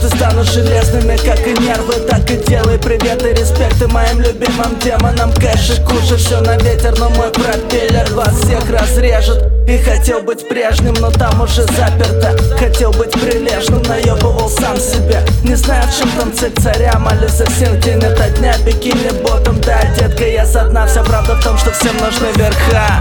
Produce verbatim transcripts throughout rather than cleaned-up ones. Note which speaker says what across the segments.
Speaker 1: Однажды стану железными, как и нервы, так и делай привет и респекты моим любимым демонам. Кэш и кушай все на ветер, но мой пропеллер вас всех разрежет. И хотел быть прежним, но там уже заперто. Хотел быть прилежным, наебывал сам себя. Не знаю, в чем там цель царя, молюсь за всех день ото дня. Бикини ботом, да, детка, я со дна. Вся правда в том, что всем нужны верха.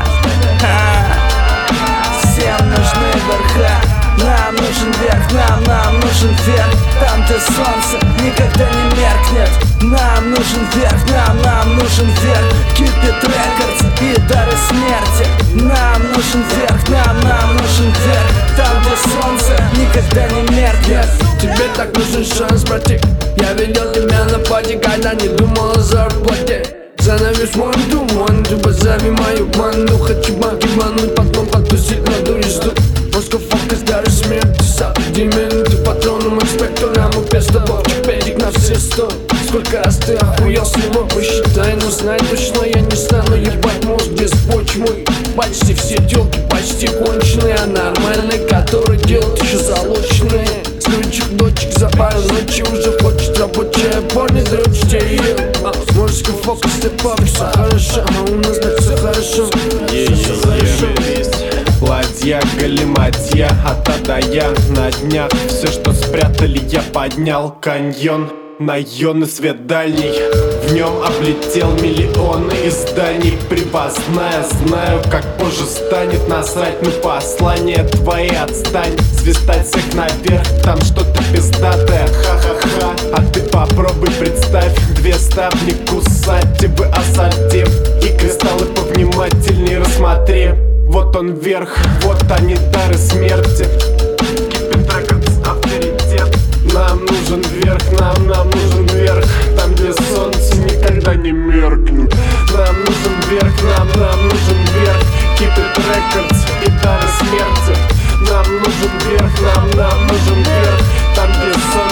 Speaker 1: Всем нужны верха. Нам нужен верх, нам, нам нужен верх. Там, где солнце никогда не меркнет. Нам нужен верх, нам, нам нужен верх. Cupid Records и дары смерти. Нам нужен верх, нам, нам нужен верх. Там, где солнце никогда не меркнет.
Speaker 2: Тебе так нужен шанс, братик. Я видел тебя на пати, когда не думал о зарплате. Занавес one to one, ты позови мою банду. Хочу банки бануть, потом потусить на туристу. Москва фокус, дары смерти, сабдименты. Патроном инспекторам и пестовочек, педик на все сто. Сколько раз ты охуел с него, посчитай. Но знай точно, я не стану ебать мозг без почмы. Почти все тёлки почти конченые, а нормальные, которые делают еще залоченные. С ключик дочек за пару ночи уже хочет рабочая парня, дрочите ее. Морской фокус, ты пап, все хорошо, а у нас так все хорошо.
Speaker 3: Ладья, галиматья, от А до Я. На днях все, что спрятали, я поднял. Каньон, наённый свет дальний. В нем облетел миллионы изданий. Привозная, знаю, как позже станет. Насрать на послание твои, отстань. Свистать всех наверх, там что-то пиздатое. Ха-ха-ха, а ты попробуй представь. Две ставни кусать, тебе ассортим. И кристаллы повнимательней рассмотри. Вот он вверх, вот они дары смерти. Cupid Records, авторитет. Нам нужен верх, нам, нам нужен верх. Там, где солнце никогда не меркнет. Нам нужен верх, нам, нам нужен верх. Cupid Records и дары смерти. Нам нужен верх, нам, нам нужен верх. Там, где солнце